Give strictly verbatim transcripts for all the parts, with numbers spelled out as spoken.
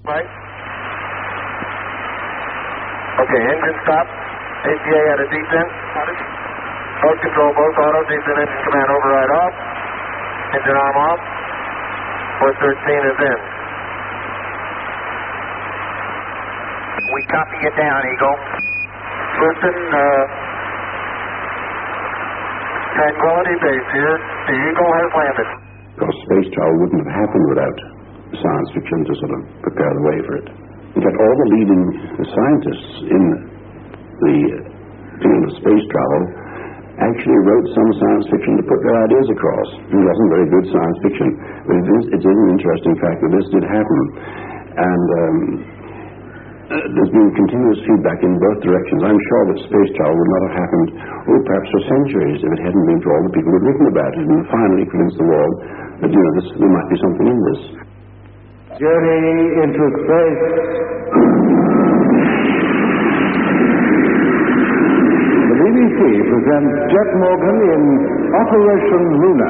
Right. Okay, engine stop. A P A at a descent. Boat control, both auto, descent, engine command override off. Engine arm off. four thirteen is in. We copy you down, Eagle. Houston, uh, Tranquility Base here. The Eagle has landed. Because space travel wouldn't have happened without science fiction to sort of prepare the way for it. In fact, all the leading scientists in the field of space travel actually wrote some science fiction to put their ideas across. It wasn't very good science fiction, but it is, it is an interesting fact that this did happen. And um, uh, there's been continuous feedback in both directions. I'm sure that space travel would not have happened, oh, perhaps for centuries, if it hadn't been for all the people who had written about it and finally convinced the world that, you know, this, there might be something in this. Journey into space. The B B C presents Jet Morgan in Operation Luna.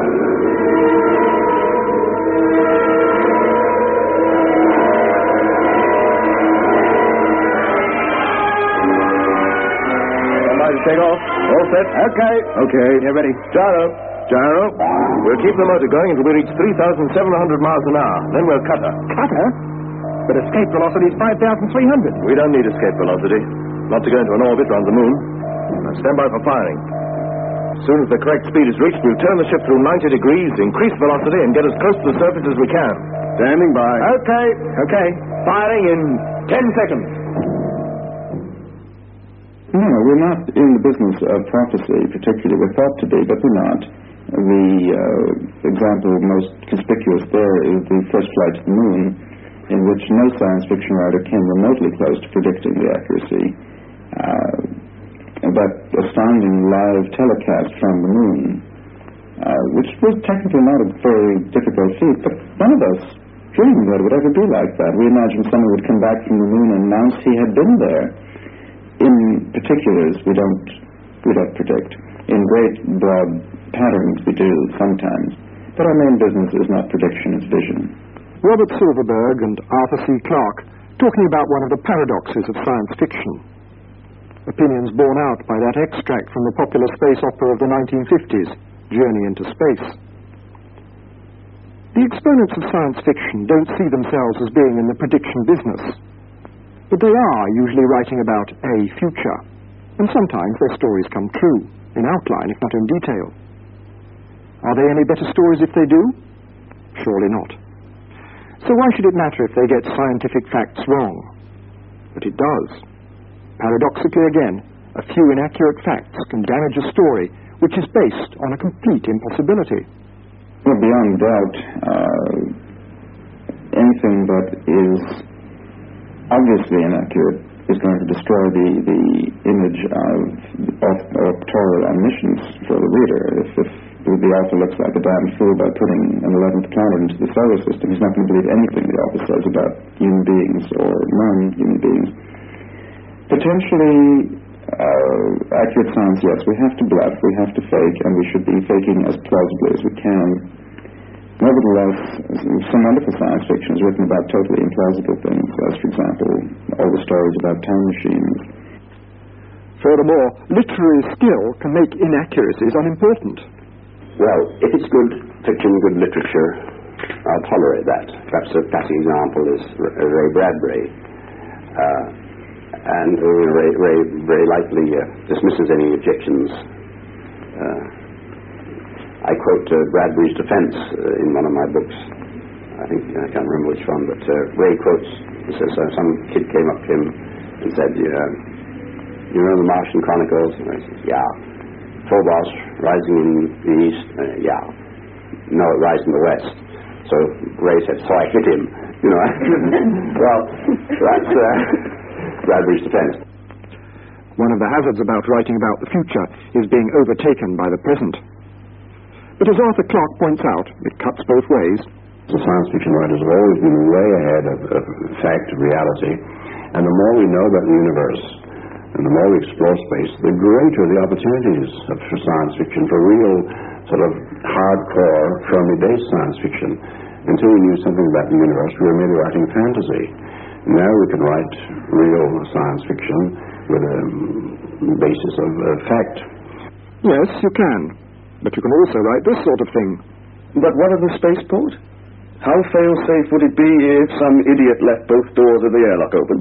Take off. All set? Okay. Okay. You're ready. Gyro. Gyro. We'll keep the motor going until we reach three thousand seven hundred miles an hour. Then we'll cut her. Cut her? But escape velocity is five thousand three hundred. We don't need escape velocity. Not to go into an orbit around the moon. Now stand by for firing. As soon as the correct speed is reached, we'll turn the ship through ninety degrees, increase velocity, and get as close to the surface as we can. Standing by. Okay. Okay. Firing in ten seconds. No, we're not in the business of prophecy, particularly. We're thought to be, but we're not. The uh, example most conspicuous there is the first flight to the moon, in which no science fiction writer came remotely close to predicting the accuracy. Uh, that astounding live telecast from the moon, uh, which was technically not a very difficult feat, but none of us dreamed that it would ever be like that. We imagined someone would come back from the moon and announce he had been there. In particulars, we don't we don't predict. In great broad patterns, we do sometimes. But our main business is not prediction, it's vision. Robert Silverberg and Arthur C. Clarke talking about one of the paradoxes of science fiction. Opinions borne out by that extract from the popular space opera of the nineteen fifties, Journey into Space. The exponents of science fiction don't see themselves as being in the prediction business. But they are usually writing about a future, and sometimes their stories come true, in outline if not in detail. Are they any better stories if they do? Surely not. So why should it matter if they get scientific facts wrong? But it does. Paradoxically again, a few inaccurate facts can damage a story which is based on a complete impossibility. Well, beyond doubt, uh, anything that is obviously inaccurate is going to destroy the, the image of, of authorial omniscience for the reader. If, if the author looks like a damn fool by putting an eleventh planet into the solar system, he's not going to believe anything the author says about human beings or non-human beings. Potentially uh, accurate science, yes, we have to bluff, we have to fake, and we should be faking as plausibly as we can. Nevertheless, some wonderful science fiction is written about totally implausible things, as, for example, all the stories about time machines. Furthermore, literary skill can make inaccuracies unimportant. Well, if it's good fiction, good literature, I'll tolerate that. Perhaps a classic example is Ray Bradbury. Uh, and uh, Ray, Ray very likely uh, dismisses any objections. Uh, I quote uh, Bradbury's defense uh, in one of my books. I think, I can't remember which one, but uh, Ray quotes, he says, uh, some kid came up to him and said, uh, you know the Martian Chronicles? And I said, yeah. Phobos rising in the east? Uh, yeah. No, it rises in the west. So Ray said, so I hit him. You know, well, that's uh, Bradbury's defense. One of the hazards about writing about the future is being overtaken by the present. But as Arthur Clarke points out, it cuts both ways. The science fiction writers have always been way ahead of, of fact, of reality. And the more we know about the universe, and the more we explore space, the greater the opportunities of, for science fiction, for real sort of hardcore, firmly based science fiction. Until we knew something about the universe, we were merely writing fantasy. No, we can write real science fiction with a basis of uh, fact. Yes, you can. But you can also write this sort of thing. But what of the spaceport? How fail-safe would it be if some idiot left both doors of the airlock open?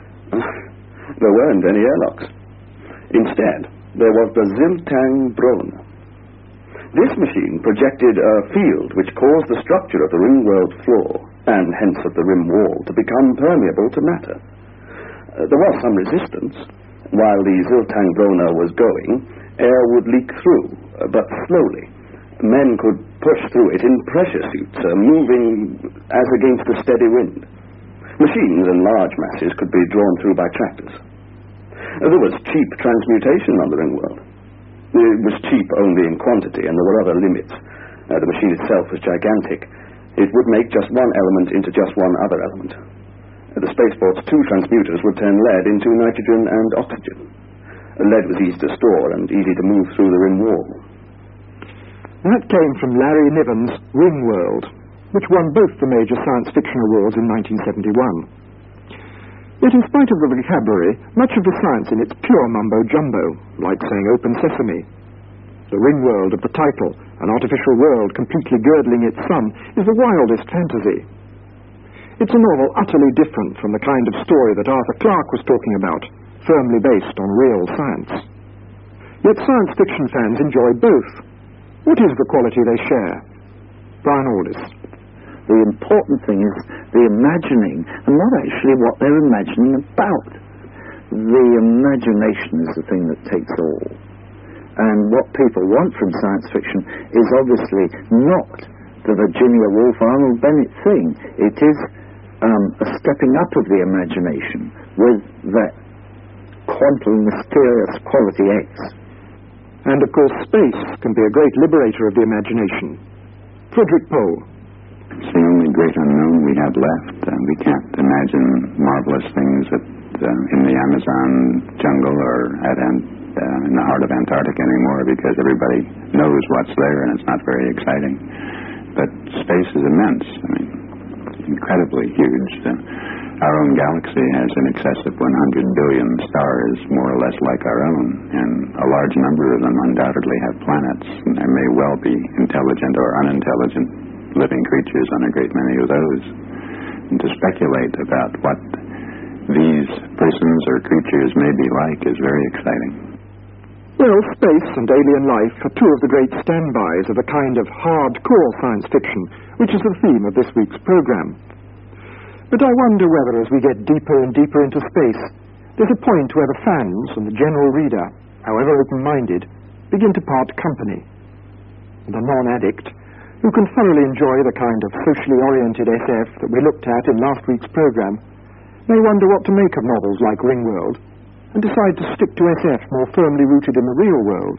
There weren't any airlocks. Instead, there was the Ziltang Brona. This machine projected a field which caused the structure of the ring world floor, and hence of the rim wall, to become permeable to matter. Uh, there was some resistance. While the Ziltang Brona was going, air would leak through, uh, but slowly. Men could push through it in pressure suits, uh, moving as against a steady wind. Machines in large masses could be drawn through by tractors. Uh, there was cheap transmutation on the ring world. It was cheap only in quantity, and there were other limits. Uh, the machine itself was gigantic. It would make just one element into just one other element. Uh, the spaceport's two transmuters would turn lead into nitrogen and oxygen. Uh, lead was easy to store and easy to move through the rim wall. That came from Larry Niven's Ringworld, which won both the major science fiction awards in nineteen seventy-one. Yet in spite of the vocabulary, much of the science in it's pure mumbo-jumbo, like saying open sesame. The ring-world of the title, an artificial world completely girdling its sun, is the wildest fantasy. It's a novel utterly different from the kind of story that Arthur Clarke was talking about, firmly based on real science. Yet science fiction fans enjoy both. What is the quality they share? Brian Aldiss. The important thing is the imagining, and not actually what they're imagining about. The imagination is the thing that takes all. And what people want from science fiction is obviously not the Virginia Woolf Arnold Bennett thing. It is um, a stepping up of the imagination with that quantum mysterious quality X. And of course space can be a great liberator of the imagination. Frederick Pohl. It's the only great unknown we have left. Uh, we can't imagine marvelous things at, uh, in the Amazon jungle or at Ant, uh, in the heart of Antarctica anymore, because everybody knows what's there and it's not very exciting. But space is immense. I mean, incredibly huge. Uh, our own galaxy has in excess of one hundred billion stars, more or less like our own, and a large number of them undoubtedly have planets, and there may well be intelligent or unintelligent living creatures on a great many of those. And to speculate about what these persons or creatures may be like is very exciting. Well, space and alien life are two of the great standbys of the kind of hardcore science fiction, which is the theme of this week's program. But I wonder whether, as we get deeper and deeper into space, there's a point where the fans and the general reader, however open-minded, begin to part company. The non-addict, who can thoroughly enjoy the kind of socially oriented S F that we looked at in last week's program, may wonder what to make of novels like Ringworld, and decide to stick to S F more firmly rooted in the real world.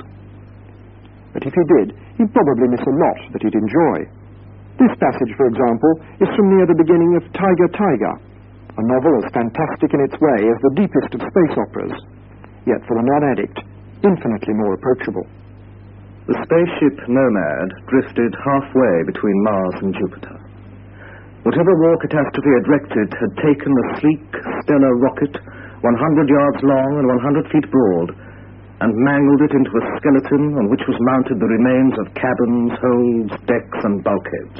But if he did, he'd probably miss a lot that he'd enjoy. This passage, for example, is from near the beginning of Tiger Tiger, a novel as fantastic in its way as the deepest of space operas, yet for the non-addict, infinitely more approachable. The spaceship Nomad drifted halfway between Mars and Jupiter. Whatever war catastrophe had wrecked it had taken the sleek, stellar rocket, one hundred yards long and one hundred feet broad, and mangled it into a skeleton on which was mounted the remains of cabins, holds, decks, and bulkheads.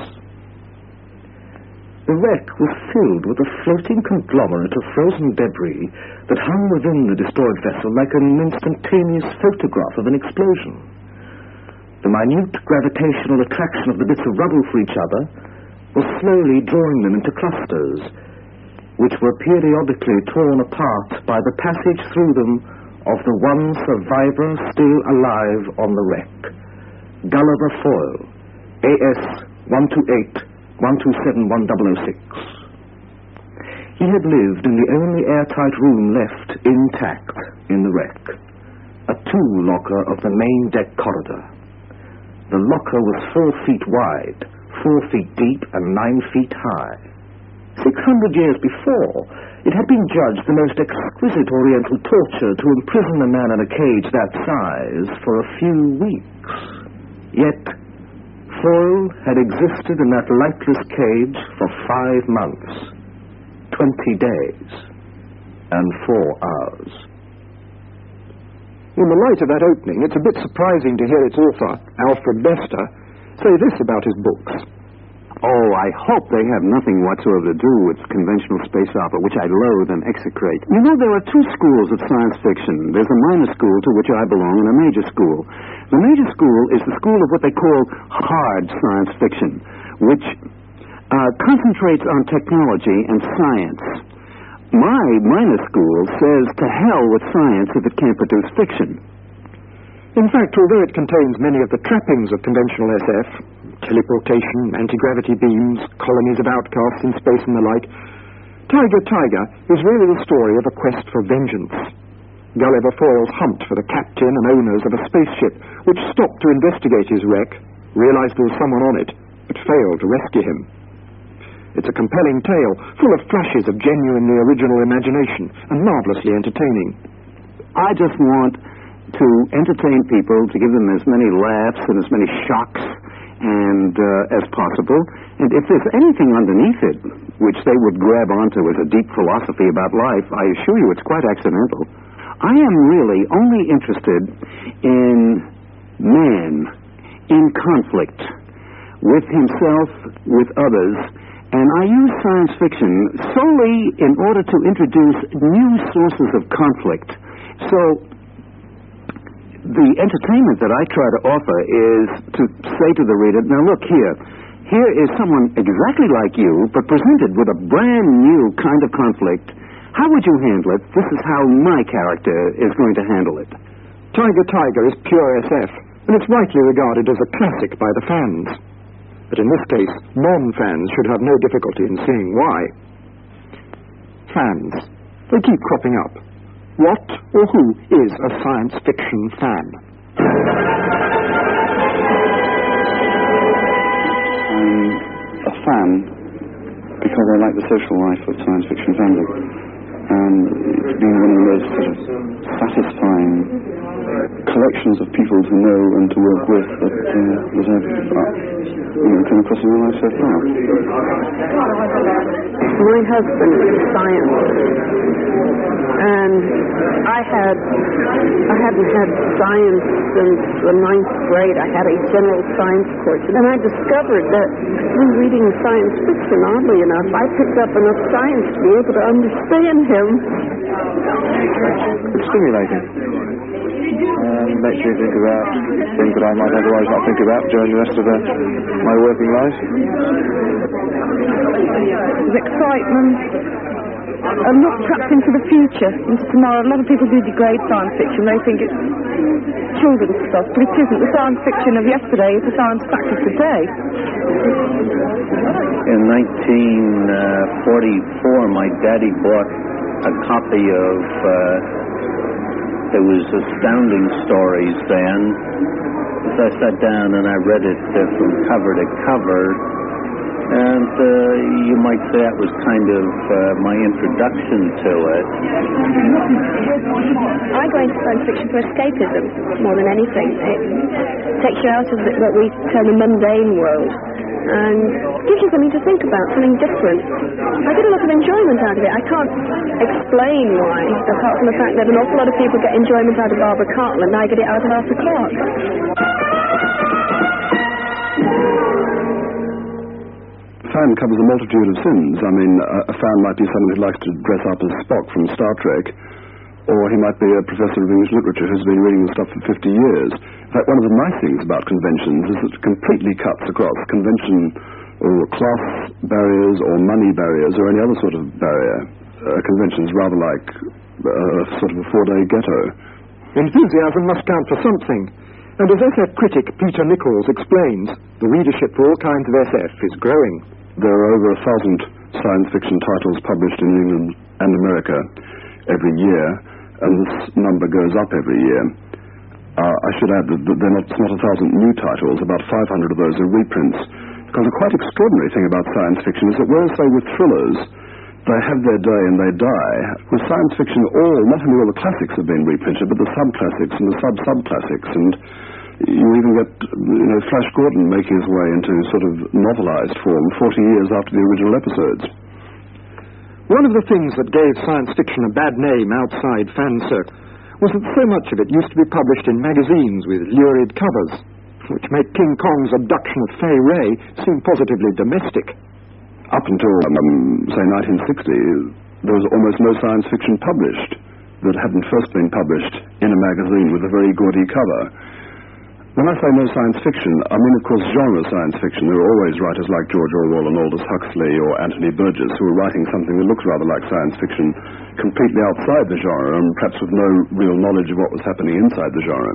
The wreck was filled with a floating conglomerate of frozen debris that hung within the destroyed vessel like an instantaneous photograph of an explosion. The minute gravitational attraction of the bits of rubble for each other was slowly drawing them into clusters, which were periodically torn apart by the passage through them of the one survivor still alive on the wreck, Gulliver Foyle, A S one two eight one two seven one zero zero six. He had lived in the only airtight room left intact in the wreck, a tool locker of the main deck corridor. The locker was four feet wide, four feet deep, and nine feet high. Six hundred years before, it had been judged the most exquisite oriental torture to imprison a man in a cage that size for a few weeks. Yet, Foyle had existed in that lightless cage for five months. twenty days and four hours. In the light of that opening, it's a bit surprising to hear its author, Alfred Bester, say this about his books. Oh, I hope they have nothing whatsoever to do with conventional space opera, which I loathe and execrate. You know, there are two schools of science fiction. There's a minor school, to which I belong, and a major school. The major school is the school of what they call hard science fiction, which uh, concentrates on technology and science. My minor school says to hell with science if it can't produce fiction. In fact, although it contains many of the trappings of conventional S F, teleportation, anti-gravity beams, colonies of outcasts in space and the like, Tiger Tiger is really the story of a quest for vengeance. Gulliver Foyle's hunt for the captain and owners of a spaceship which stopped to investigate his wreck, realized there was someone on it, but failed to rescue him. It's a compelling tale, full of flashes of genuinely original imagination and marvelously entertaining. I just want to entertain people, to give them as many laughs and as many shocks and uh, as possible. And if there's anything underneath it which they would grab onto as a deep philosophy about life, I assure you it's quite accidental. I am really only interested in man in conflict with himself, with others, and I use science fiction solely in order to introduce new sources of conflict. So the entertainment that I try to offer is to say to the reader, now look here, here is someone exactly like you, but presented with a brand new kind of conflict. How would you handle it? This is how my character is going to handle it. Tiger Tiger is pure S F, and it's rightly regarded as a classic by the fans. But in this case, non-fans should have no difficulty in seeing why. Fans. They keep cropping up. What or who is a science fiction fan? I'm a fan because I like the social life of science fiction fandom. And it's been one of the most sort of satisfying collections of people to know and to work with that, uh, that I've uh, you know, come across in my life so far. My husband is a scientist, and I had I hadn't had science since the ninth grade. I had a general science course, and I discovered that through reading science fiction, oddly enough, I picked up enough science to be able to understand him. It's stimulating. Um, makes me think about things that I might otherwise not think about during the rest of uh, my working life. There's excitement. I'm not trapped into the future, into tomorrow. A lot of people do degrade science fiction. They think it's children's stuff, but it isn't. The science fiction of yesterday is the science fact of today. In nineteen forty-four, my daddy bought a copy of, uh, it was Astounding Stories then. As I sat down and I read it uh, from cover to cover, and uh, you might say that was kind of uh, my introduction to it. I go into science fiction for escapism more than anything. It takes you out of the, what we term the mundane world and gives you something to think about, something different. I get a lot of enjoyment out of it. I can't explain why, apart from the fact that an awful lot of people get enjoyment out of Barbara Cartland, and I get it out of Arthur Clarke. Fan covers a multitude of sins. I mean, a, a fan might be someone who likes to dress up as Spock from Star Trek, or he might be a professor of English literature who's been reading the stuff for fifty years. In fact, one of the nice things about conventions is that it completely cuts across convention or class barriers or money barriers or any other sort of barrier. Uh, convention's rather like uh, sort of a four-day ghetto. Enthusiasm must count for something. And as S F critic Peter Nichols explains, the readership for all kinds of S F is growing. There are over a thousand science fiction titles published in England and America every year, and this number goes up every year. Uh, I should add that there are not, not a thousand new titles, about five hundred of those are reprints, because a quite extraordinary thing about science fiction is that whereas, say, with thrillers, they have their day and they die, with science fiction, all, not only all the classics have been reprinted, but the sub-classics and the sub-sub-classics, and you even get, you know, Flash Gordon making his way into sort of novelized form forty years after the original episodes. One of the things that gave science fiction a bad name outside fan circles was that so much of it used to be published in magazines with lurid covers, which make King Kong's abduction of Fay Ray seem positively domestic. Up until, um, say, nineteen sixty, there was almost no science fiction published that hadn't first been published in a magazine with a very gaudy cover. When I say no science fiction, I mean, of course, genre science fiction. There are always writers like George Orwell and Aldous Huxley or Anthony Burgess who are writing something that looks rather like science fiction, completely outside the genre, and perhaps with no real knowledge of what was happening inside the genre.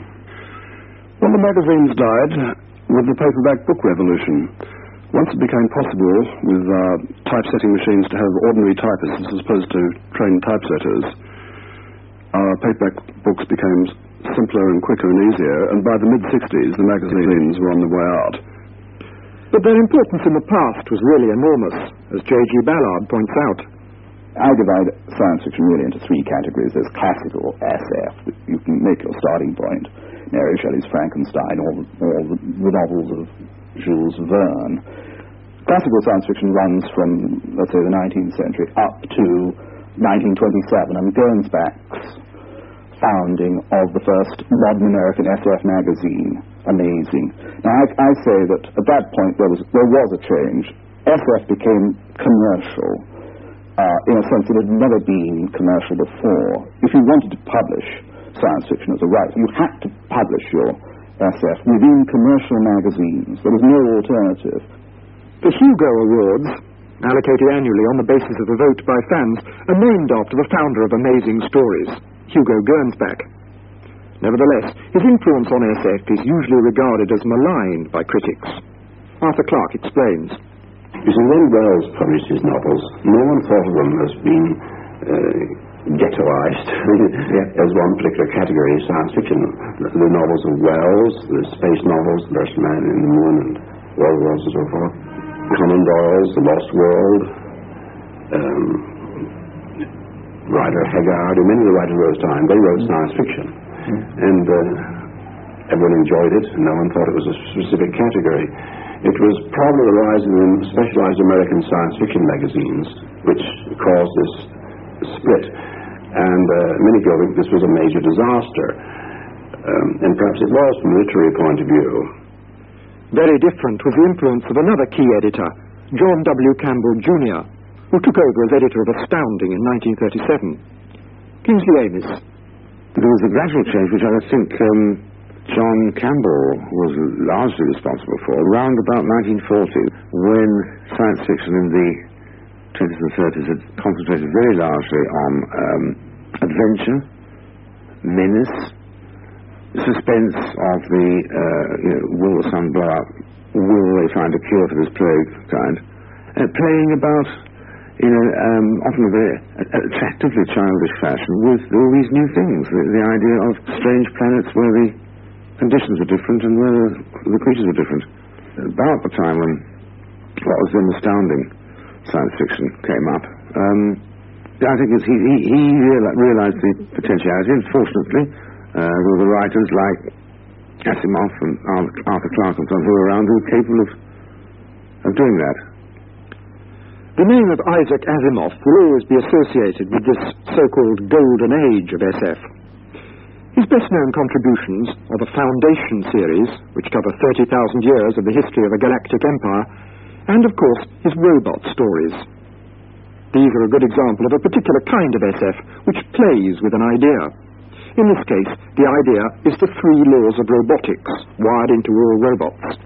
Well, the magazines died with the paperback book revolution. Once it became possible with uh, typesetting machines to have ordinary typists as opposed to trained typesetters, uh, paperback books became simpler and quicker and easier, and by the mid-sixties the magazines were on the way out. But their importance in the past was really enormous, as J G Ballard points out. I divide science fiction really into three categories. There's classical S F, you can make your starting point. Mary Shelley's Frankenstein, all the, all the, the novels of Jules Verne. Classical science fiction runs from, let's say, the nineteenth century up to nineteen twenty-seven, and Gernsback's founding of the first modern American S F magazine. Amazing. Now, I, I say that at that point there was there was a change. S F became commercial uh, in a sense that it had never been commercial before. If you wanted to publish science fiction as a writer, you had to publish your S F within commercial magazines. There was no alternative. The Hugo Awards, allocated annually on the basis of a vote by fans, are named after the founder of Amazing Stories, Hugo Gernsback. Nevertheless, his influence on S F is usually regarded as maligned by critics. Arthur Clarke explains. You see, when Wells published his novels, no one thought of them as being uh, ghettoized yeah. as one particular category of science fiction. The, the novels of Wells, the space novels, The First Man in the Moon and World Wars and so forth, Conan Doyle's The Lost World, um, Rider Haggard, and many of the writers of those time, they wrote science fiction. Mm. And uh, everyone enjoyed it, and no one thought it was a specific category. It was probably the rise of the specialized American science fiction magazines which caused this split. And uh, many people think this was a major disaster. Um, and perhaps it was from a literary point of view. Very different was the influence of another key editor, John W. Campbell, Junior, who took over as editor of Astounding in nineteen thirty-seven. Kingsley Amis. There was a gradual change which I think um, John Campbell was largely responsible for, around about nineteen forty, when science fiction in the twenties and thirties had concentrated very largely on um, adventure, menace, suspense of the, uh, you know, will the sun blow up, will they find a cure for this plague kind, uh, playing about, you know, um, often a very attractively childish fashion with all these new things, the, the idea of strange planets where the conditions are different and where the, the creatures are different. About the time when what was then astounding science fiction came up, um, I think he, he, he reali- realized the potentiality, and fortunately, uh, there were the writers like Asimov and Arthur Clarke and so on who were around who were capable of, of doing that. The name of Isaac Asimov will always be associated with this so-called golden age of S F. His best-known contributions are the Foundation series, which cover thirty thousand years of the history of a galactic empire, and, of course, his robot stories. These are a good example of a particular kind of S F, which plays with an idea. In this case, the idea is the three laws of robotics, wired into all robots.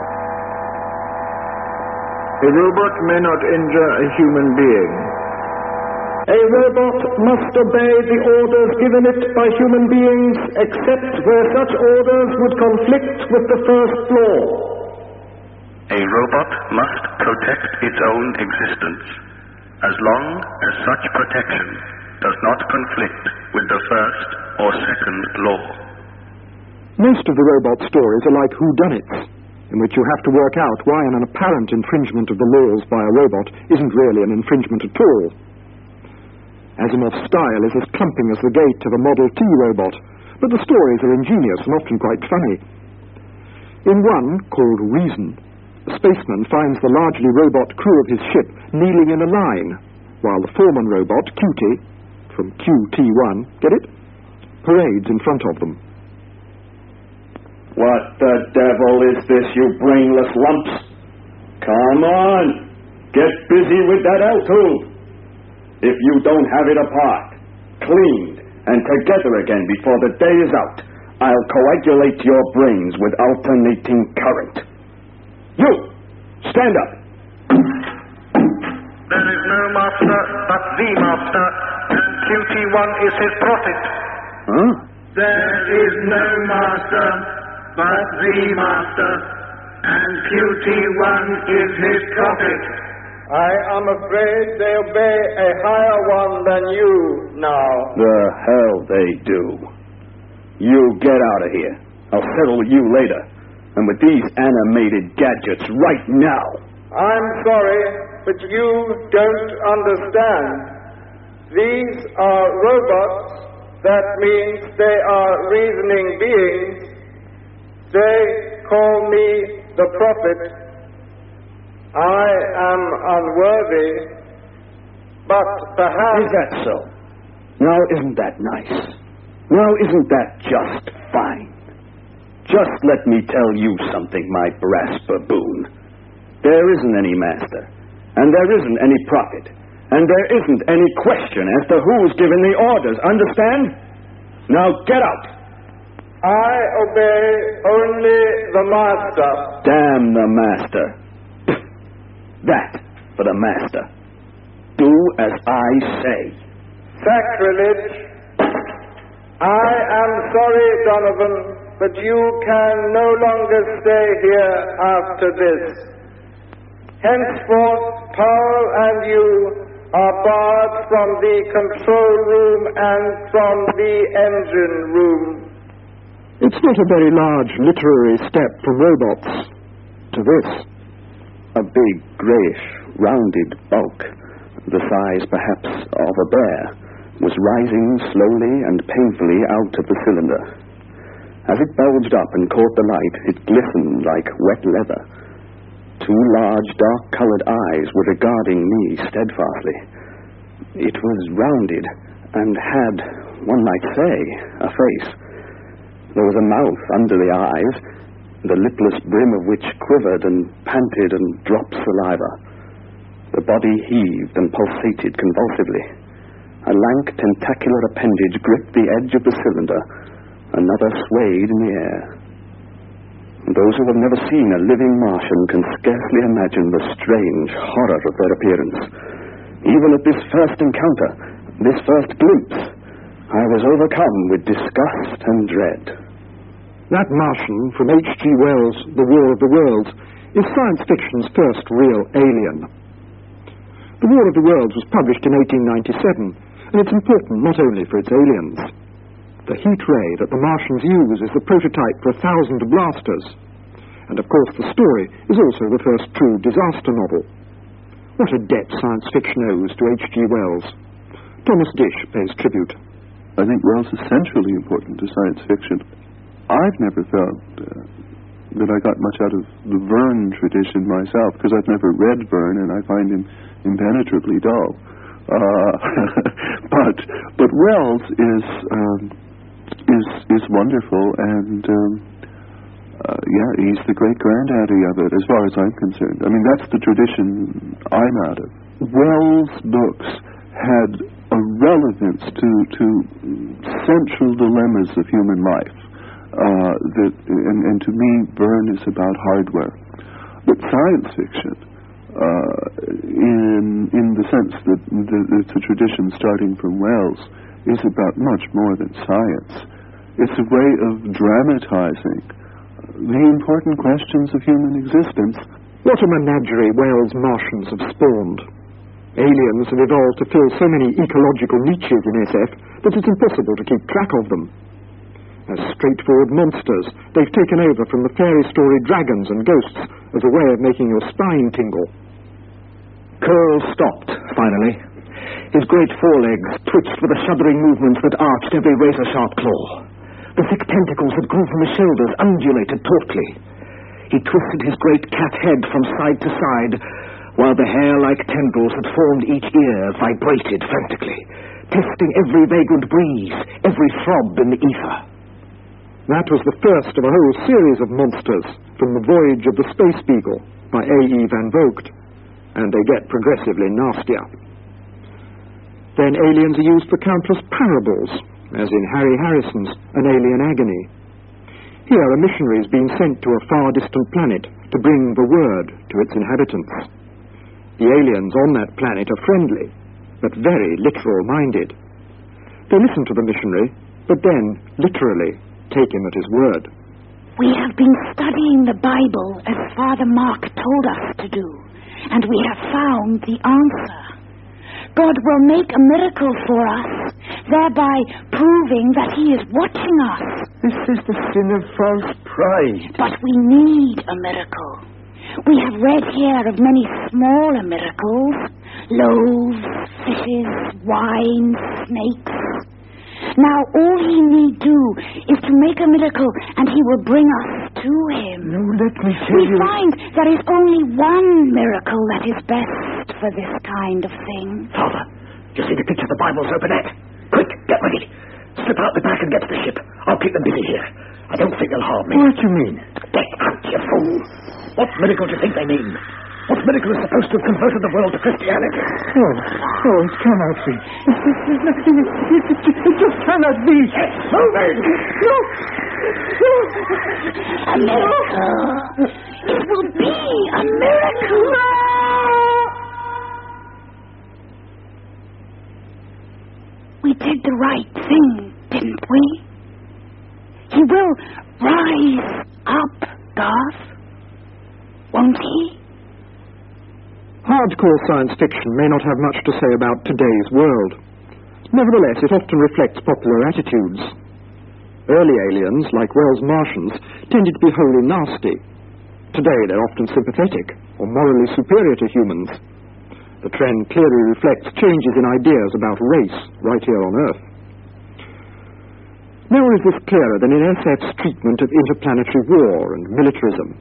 A robot may not injure a human being. A robot must obey the orders given it by human beings, except where such orders would conflict with the first law. A robot must protect its own existence, as long as such protection does not conflict with the first or second law. Most of the robot stories are like whodunits, in which you have to work out why an apparent infringement of the laws by a robot isn't really an infringement at all. Asimov's style is as clumping as the gait of a Model T robot, but the stories are ingenious and often quite funny. In one, called Reason, a spaceman finds the largely robot crew of his ship kneeling in a line, while the foreman robot, Cutie, from Q T one, get it? Parades in front of them. What the devil is this, you brainless lumps? Come on! Get busy with that L-tube! If you don't have it apart, cleaned, and together again before the day is out, I'll coagulate your brains with alternating current. You! Stand up! There is no master but the master, and Q T one is his prophet. Huh? There is no master but the master, and Q T one is his prophet. I am afraid they obey a higher one than you now. The hell they do. You get out of here. I'll settle with you later. And with these animated gadgets right now. I'm sorry, but you don't understand. These are robots. That means they are reasoning beings. They call me the prophet. I am unworthy, but perhaps... Is that so? Now isn't that nice? Now isn't that just fine? Just let me tell you something, my brass baboon. There isn't any master, and there isn't any prophet, and there isn't any question as to who's given the orders, understand? Now get out! I obey only the master. Damn the master. That for the master. Do as I say. Sacrilege. I am sorry, Donovan, but you can no longer stay here after this. Henceforth, Powell and you are barred from the control room and from the engine room. It's not a very large literary step from robots to this. A big, greyish, rounded bulk, the size perhaps of a bear, was rising slowly and painfully out of the cylinder. As it bulged up and caught the light, it glistened like wet leather. Two large, dark-colored eyes were regarding me steadfastly. It was rounded and had, one might say, a face. There was a mouth under the eyes, the lipless brim of which quivered and panted and dropped saliva. The body heaved and pulsated convulsively. A lank, tentacular appendage gripped the edge of the cylinder. Another swayed in the air. Those who have never seen a living Martian can scarcely imagine the strange horror of their appearance. Even at this first encounter, this first glimpse, I was overcome with disgust and dread. That Martian from H G Wells' The War of the Worlds is science fiction's first real alien. The War of the Worlds was published in eighteen ninety-seven, and it's important not only for its aliens. The heat ray that the Martians use is the prototype for a thousand blasters. And of course the story is also the first true disaster novel. What a debt science fiction owes to H G Wells. Thomas Dish pays tribute. I think Wells is centrally important to science fiction. I've never felt uh, that I got much out of the Verne tradition myself, because I've never read Verne and I find him impenetrably dull. Uh, but but Wells is um, is is wonderful, and um, uh, yeah, he's the great granddaddy of it, as far as I'm concerned. I mean, that's the tradition I'm out of. Wells' books had a relevance to to central dilemmas of human life. Uh, that and, and to me, Verne is about hardware, but science fiction, uh, in in the sense that the, it's a tradition starting from Wells, is about much more than science. It's a way of dramatizing the important questions of human existence. What a menagerie Wells' Martians have spawned. Aliens have evolved to fill so many ecological niches in S F that it's impossible to keep track of them. As straightforward monsters, they've taken over from the fairy story dragons and ghosts as a way of making your spine tingle. Curl stopped, finally. His great forelegs twitched with a shuddering movement that arched every razor-sharp claw. The thick tentacles that grew from his shoulders undulated tautly. He twisted his great cat head from side to side, while the hair-like tendrils that formed each ear vibrated frantically, testing every vagrant breeze, every throb in the ether. That was the first of a whole series of monsters from The Voyage of the Space Beagle by A E Van Vogt, and they get progressively nastier. Then aliens are used for countless parables, as in Harry Harrison's An Alien Agony. Here a missionary is being sent to a far-distant planet to bring the word to its inhabitants. The aliens on that planet are friendly, but very literal-minded. They listen to the missionary, but then, literally, take him at his word. We have been studying the Bible as Father Mark told us to do, and we have found the answer. God will make a miracle for us, thereby proving that he is watching us. This is the sin of false pride. But we need a miracle. We have read here of many smaller miracles: loaves, fishes, wine, snakes. Now all he need do is to make a miracle, and he will bring us to him. No, let me tell we you... We find there is only one miracle that is best for this kind of thing. Father, you see the picture the Bible's open at? Quick, get ready. Slip out the back and get to the ship. I'll keep them busy here. I don't think they'll harm me. What do you mean? Get out, you fool. What miracle do you think they mean? What miracle is supposed to have converted the world to Christianity? Oh, oh, it cannot be. It, it, it, it, it just cannot be. Yes, move it. No. No. A miracle. It will be a miracle. We did the right thing, didn't we? He will rise up, Garth. Won't he? Hardcore science fiction may not have much to say about today's world. Nevertheless, it often reflects popular attitudes. Early aliens, like Wells' Martians, tended to be wholly nasty. Today they're often sympathetic or morally superior to humans. The trend clearly reflects changes in ideas about race right here on Earth. Nowhere is this clearer than in S F's treatment of interplanetary war and militarism.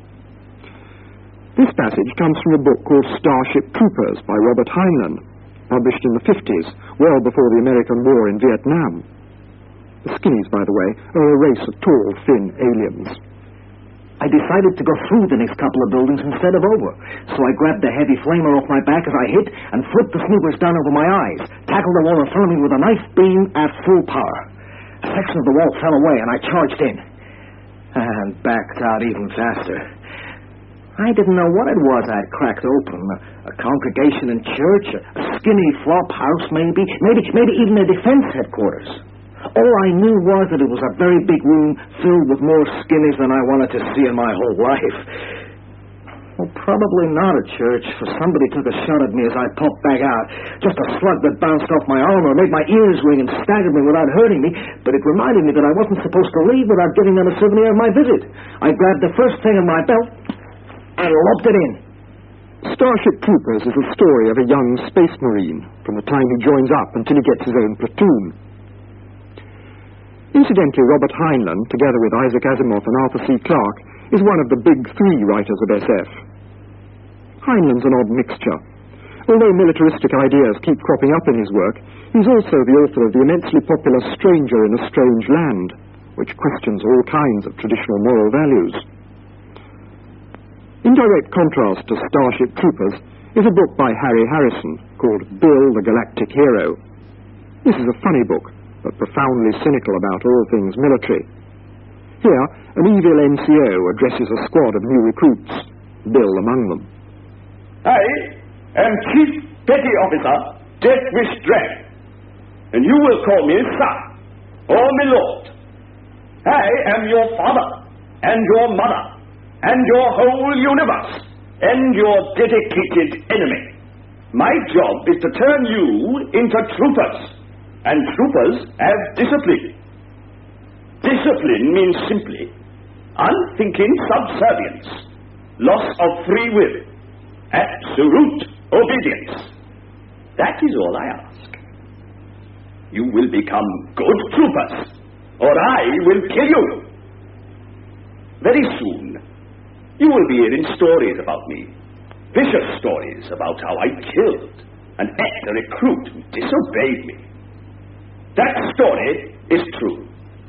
This passage comes from a book called Starship Troopers by Robert Heinlein, published in the fifties, well before the American war in Vietnam. The skinnies, by the way, are a race of tall, thin aliens. I decided to go through the next couple of buildings instead of over, so I grabbed the heavy flamer off my back as I hit and flipped the snoopers down over my eyes, tackled the wall in front of me with a knife beam at full power. A section of the wall fell away and I charged in, and backed out even faster. I didn't know what it was I'd cracked open. A, a congregation in church, a, a skinny flop house maybe, maybe, maybe even a defense headquarters. All I knew was that it was a very big room filled with more skinnies than I wanted to see in my whole life. Well, probably not a church, for somebody took a shot at me as I popped back out. Just a slug that bounced off my armor, made my ears ring and staggered me without hurting me, but it reminded me that I wasn't supposed to leave without giving them a souvenir of my visit. I grabbed the first thing in my belt and lobbed it in. Starship Troopers is the story of a young space marine from the time he joins up until he gets his own platoon. Incidentally, Robert Heinlein, together with Isaac Asimov and Arthur C. Clarke, is one of the big three writers of S F. Heinlein's an odd mixture. Although militaristic ideas keep cropping up in his work, he's also the author of the immensely popular Stranger in a Strange Land, which questions all kinds of traditional moral values. In direct contrast to Starship Troopers is a book by Harry Harrison called Bill the Galactic Hero. This is a funny book, but profoundly cynical about all things military. Here, an evil N C O addresses a squad of new recruits, Bill among them. I am Chief Petty Officer Deathwish Drake, and you will call me son or my lord. I am your father and your mother and your whole universe, and your dedicated enemy. My job is to turn you into troopers, and troopers have discipline. Discipline means simply unthinking subservience, loss of free will, absolute obedience. That is all I ask. You will become good troopers, or I will kill you. Very soon, you will be hearing stories about me. vicious stories about how I killed and ate a recruit who disobeyed me. That story is true.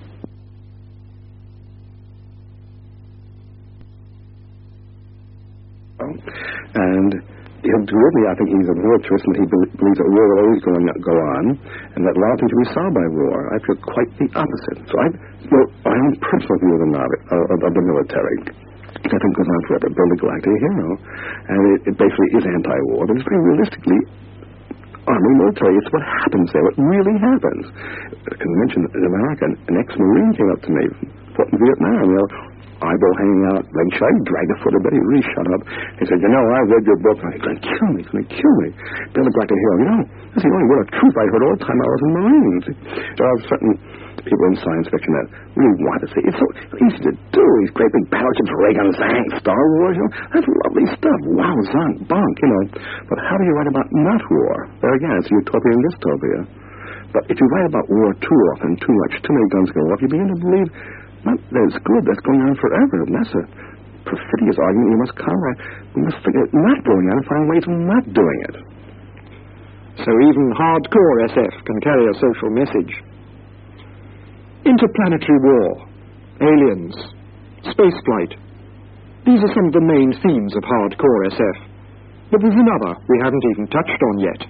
And really, I think he's a militarist, and he believes that war will always go on, go on, and that a lot of things will be solved by war. I feel quite the opposite. So I, well, my own personal view of the, uh, of the military, which I think goes on forever, Bill the Galactic Hero, and it, it basically is anti-war, but it's very realistically army military. It's what happens there, what really happens. I can mention in America, an ex-Marine came up to me, fought in Vietnam, you know, eyeball hanging out, leg shot, he dragged a foot a bit, he really shut up. He said, you know, I read your book, and he's going to kill me, he's going to kill me. Bill the Galactic Hero, you know, that's the only word of truth I heard all the time I was in the Marines. There are certain people in science fiction that really want to say, it's so easy to do, these great big battleships, Reagan, Zang, Star Wars, you know, that's lovely stuff, wow, zonk, bonk, you know. But how do you write about not war? There again, it's utopia and dystopia. But if you write about war too often, too much, too many guns go off, you begin to believe not that it's good, that's going on forever. And that's a perfidious argument you must combat. We must think of not going on and find ways of not doing it. So even hardcore S F can carry a social message. Interplanetary war, aliens, spaceflight. These are some of the main themes of hardcore S F. But there's another we haven't even touched on yet.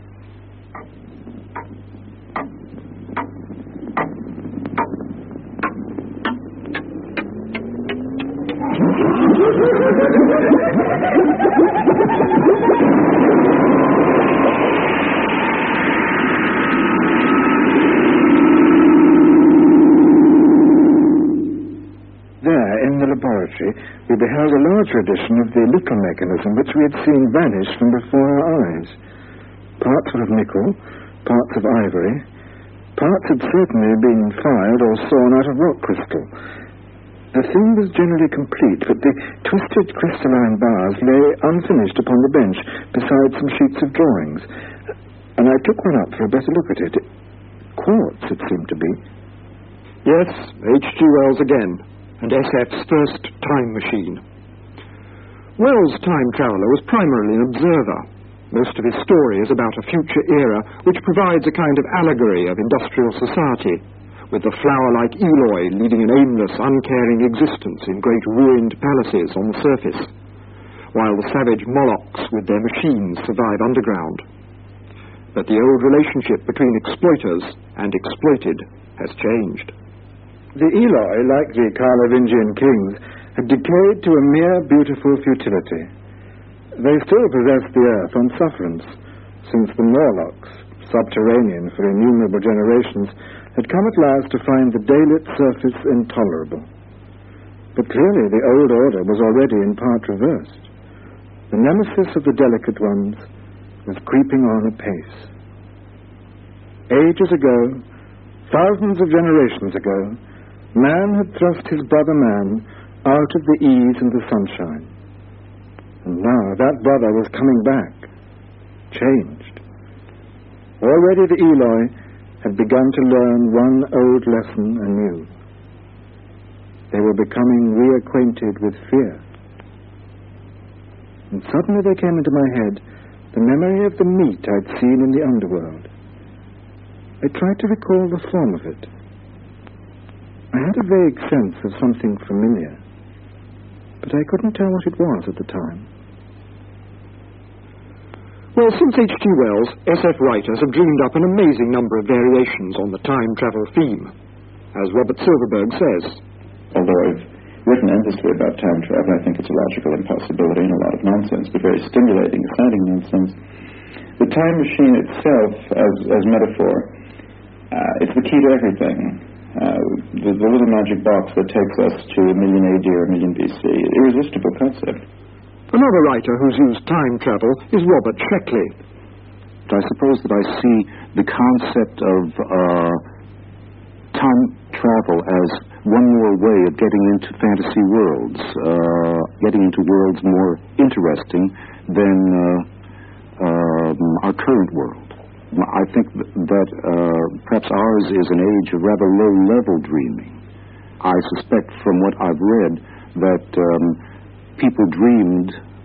There, in the laboratory, we beheld a larger edition of the little mechanism which we had seen vanish from before our eyes. Parts were of nickel, parts of ivory. Parts had certainly been filed or sawn out of rock crystal. The thing was generally complete, but the twisted crystalline bars lay unfinished upon the bench beside some sheets of drawings, and I took one up for a better look at it. Quartz, it seemed to be. Yes, H G Wells again, and S F's first time machine. Wells' time traveller was primarily an observer. Most of his story is about a future era which provides a kind of allegory of industrial society, with the flower-like Eloi leading an aimless, uncaring existence in great ruined palaces on the surface, while the savage Molochs with their machines survive underground. But the old relationship between exploiters and exploited has changed. The Eloi, like the Carlovingian kings, had decayed to a mere beautiful futility. They still possessed the earth on sufferance, since the Morlocks, subterranean for innumerable generations, had come at last to find the daylit surface intolerable. But clearly the old order was already in part reversed. The nemesis of the delicate ones was creeping on apace. Ages ago, thousands of generations ago, man had thrust his brother man out of the ease and the sunshine. And now that brother was coming back, changed. Already the Eloi had begun to learn one old lesson anew. They were becoming reacquainted with fear. And suddenly there came into my head the memory of the meat I'd seen in the underworld. I tried to recall the form of it. I had a vague sense of something familiar, but I couldn't tell what it was at the time. Well, since H G Wells, S F writers have dreamed up an amazing number of variations on the time travel theme. As Robert Silverberg says, although I've written endlessly about time travel, I think it's a logical impossibility and a lot of nonsense, but very stimulating, exciting nonsense. The time machine itself, as, as metaphor, uh, it's the key to everything. Uh, the, the little magic box that takes us to a million A D or a million B C, irresistible concept. Another writer who's used time travel is Robert Sheckley. I suppose that I see the concept of uh, time travel as one more way of getting into fantasy worlds, uh, getting into worlds more interesting than uh, um, our current world. I think that uh, perhaps ours is an age of rather low-level dreaming. I suspect from what I've read that um, people dreamed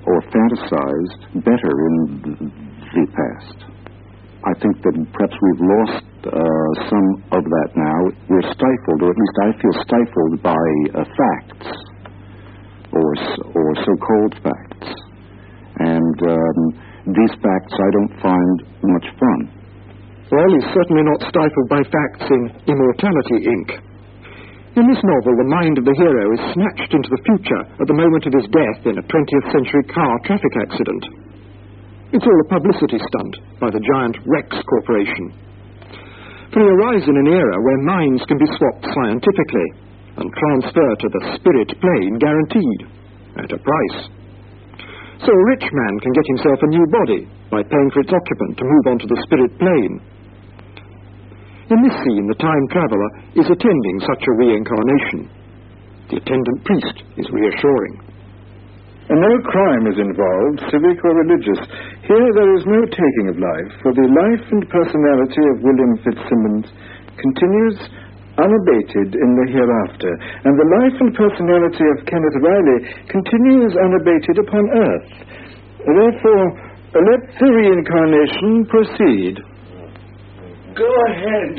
or fantasized better in the past. I think that perhaps we've lost uh, some of that now. We're stifled, or at least I feel stifled by uh, facts, or, or so-called facts. And um, these facts I don't find much fun. Well, he's certainly not stifled by facts in Immortality, Incorporated. In this novel, the mind of the hero is snatched into the future at the moment of his death in a twentieth century car traffic accident. It's all a publicity stunt by the giant Rex Corporation. For he arrives in an era where minds can be swapped scientifically and transferred to the spirit plane guaranteed, at a price. So a rich man can get himself a new body by paying for its occupant to move on to the spirit plane. In this scene, the time traveller is attending such a reincarnation. The attendant priest is reassuring. And no crime is involved, civic or religious. Here there is no taking of life, for the life and personality of William Fitzsimmons continues unabated in the hereafter, and the life and personality of Kenneth Riley continues unabated upon earth. Therefore, let the reincarnation proceed. Go ahead.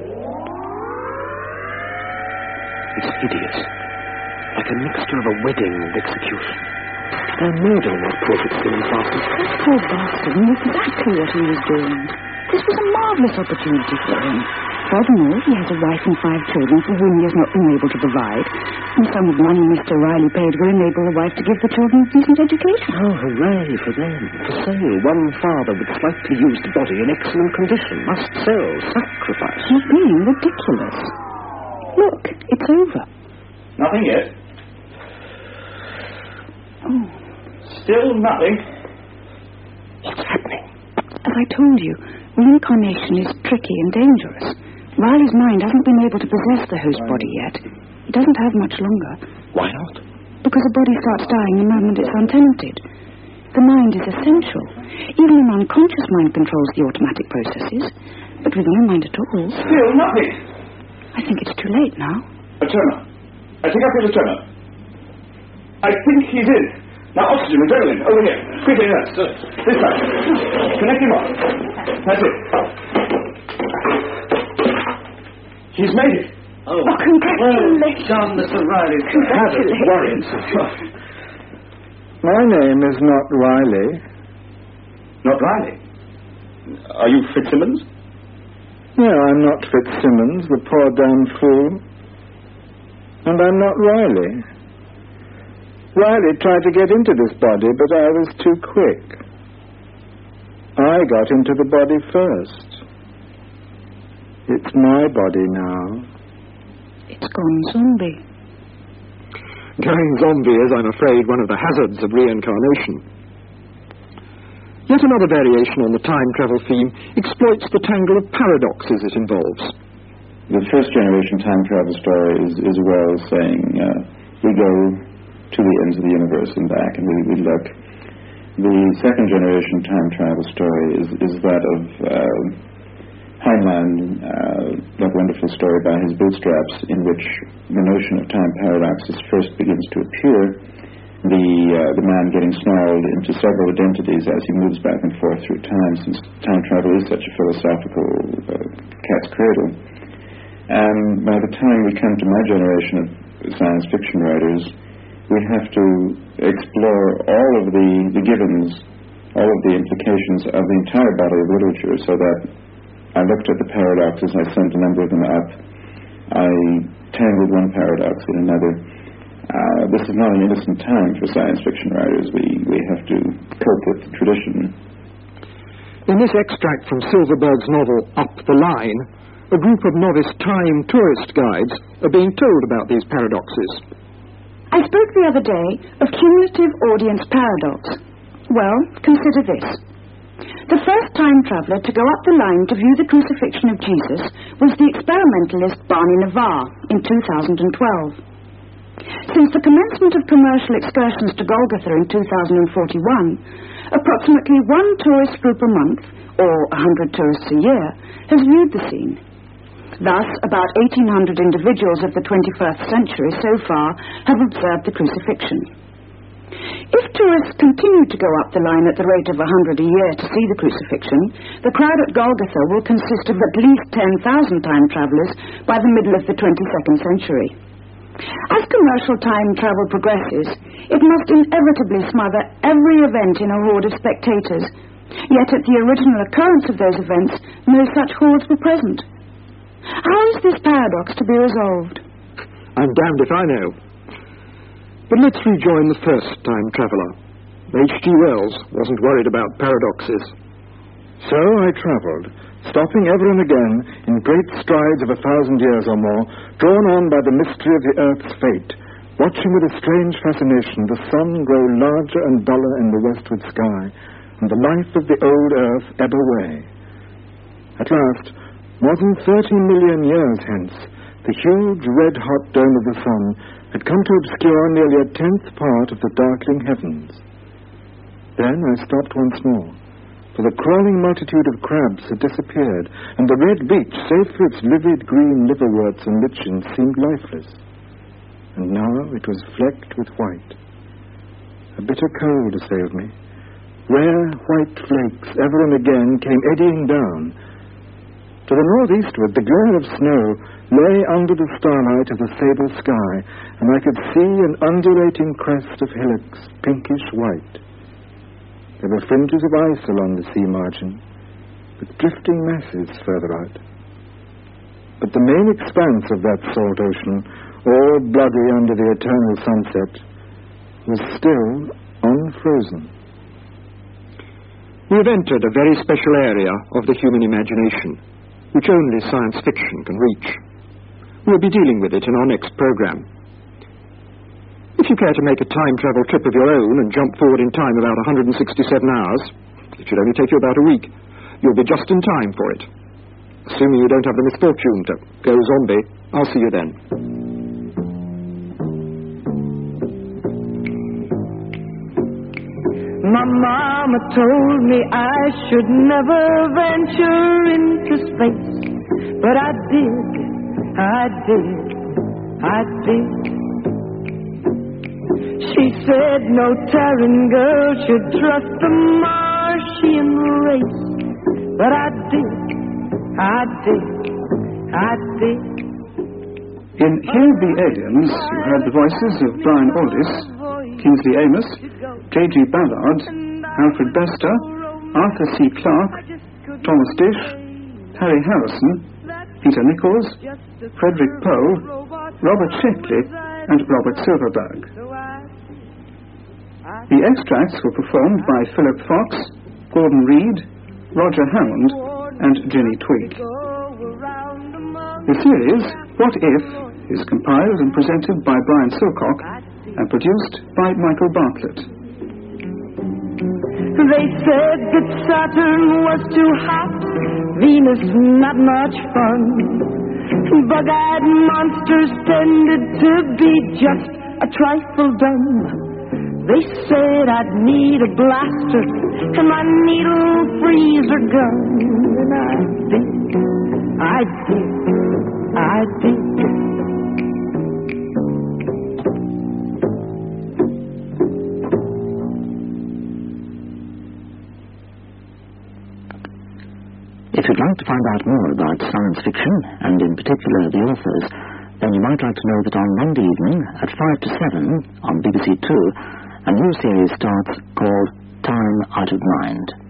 It's hideous. Like a mixture of a wedding and execution. They're murdering that poor Fitzsimmons bastard. That poor bastard knew exactly what he was doing. This was a marvellous opportunity for him. Furthermore, he has a wife and five children for whom he has not been able to provide. And the sum of money Mister Riley paid will enable the wife to give the children a decent education. Oh, hooray for them. For sale, one father with slightly used body in excellent condition. Must sell, sacrifice. He's being ridiculous. Look, it's over. Nothing yet. Oh. Still nothing. What's happening? As I told you, reincarnation is tricky and dangerous. Riley's mind hasn't been able to possess the host body yet. It doesn't have much longer. Why not? Because a body starts dying the moment it's untenanted. The mind is essential. Even an unconscious mind controls the automatic processes, but with no mind at all. Still nothing. I think it's too late now. A Turner. I think I feel a Turner. I think he's in. Now, oxygen, adrenaline, over here. Quickly, nurse. Uh, this side. Connect him up. That's it. He's made it. Oh, oh congratulations. Well done, Mister Riley. Congratulations. My name is not Riley. Not Riley? Are you Fitzsimmons? No, I'm not Fitzsimmons, the poor damn fool. And I'm not Riley. Riley tried to get into this body, but I was too quick. I got into the body first. It's my body now. It's gone zombie. Going zombie is, I'm afraid, one of the hazards of reincarnation. Yet another variation on the time travel theme exploits the tangle of paradoxes it involves. The first generation time travel story is, is a way of saying uh, we go to the ends of the universe and back, and we, we look. The second generation time travel story is, is that of uh, Heinlein, uh, that wonderful story by his bootstraps, in which the notion of time paradoxes first begins to appear. The uh, the man getting snarled into several identities as he moves back and forth through time, since time travel is such a philosophical uh, cat's cradle. And by the time we come to my generation of science fiction writers, we have to explore all of the, the givens, all of the implications of the entire body of literature, so that I looked at the paradoxes, I sent a number of them up, I tangled one paradox in another. Uh, this is not an innocent time for science fiction writers. We, we have to cope with the tradition. In this extract from Silverberg's novel Up the Line, a group of novice time tourist guides are being told about these paradoxes. I spoke the other day of cumulative audience paradox. Well, consider this. The first time traveller to go up the line to view the crucifixion of Jesus was the experimentalist Barney Navarre in two thousand twelve. Since the commencement of commercial excursions to Golgotha in two thousand forty-one, approximately one tourist group a month, or one hundred tourists a year, has viewed the scene. Thus, about eighteen hundred individuals of the twenty-first century so far have observed the crucifixion. If tourists continue to go up the line at the rate of a hundred a year to see the crucifixion, the crowd at Golgotha will consist of at least ten thousand time travellers by the middle of the twenty-second century. As commercial time travel progresses, it must inevitably smother every event in a horde of spectators. Yet at the original occurrence of those events, no such hordes were present. How is this paradox to be resolved? I'm damned if I know. But let's rejoin the first time traveller. H G Wells wasn't worried about paradoxes. So I travelled, stopping ever and again in great strides of a thousand years or more, drawn on by the mystery of the earth's fate, watching with a strange fascination the sun grow larger and duller in the westward sky, and the life of the old earth ebb away. At last, more than thirty million years hence, the huge red-hot dome of the sun had come to obscure nearly a tenth part of the darkling heavens. Then I stopped once more, for the crawling multitude of crabs had disappeared, and the red beach, save for its livid green liverworts and lichens, seemed lifeless. And now it was flecked with white. A bitter cold assailed me. Rare white flakes ever and again came eddying down. To the northeastward, the glare of snow lay under the starlight of the sable sky, and I could see an undulating crest of hillocks, pinkish white. There were fringes of ice along the sea margin, with drifting masses further out. But the main expanse of that salt ocean, all bloody under the eternal sunset, was still unfrozen. We have entered a very special area of the human imagination, which only science fiction can reach. We'll be dealing with it in our next program. If you care to make a time travel trip of your own and jump forward in time about one hundred sixty-seven hours, it should only take you about a week, you'll be just in time for it. Assuming you don't have the misfortune to go zombie, I'll see you then. My mama told me I should never venture into space, but I did, I did, I did. She said no terran girl should trust the Martian race, but I did, I did, I did. In Here Be Aliens, you heard the voices of Brian Aldiss, Kingsley Amos, J G Ballard, Alfred Bester, Arthur C. Clarke, Thomas Dish, Harry Harrison, Peter Nichols, Frederick Pohl, Robert Sheckley, and Robert Silverberg. The extracts were performed by Philip Fox, Gordon Reed, Roger Hammond, and Jenny Twig. The series, What If, is compiled and presented by Brian Silcock and produced by Michael Bartlett. They said that Saturn was too hot, Venus not much fun. Bug-eyed monsters tended to be just a trifle dumb. They said I'd need a blaster and my needle freezer gun. And I did, I did, I did. If you'd like to find out more about science fiction, and in particular the authors, then you might like to know that on Monday evening at five to seven on B B C Two, a new series starts called Time Out of Mind.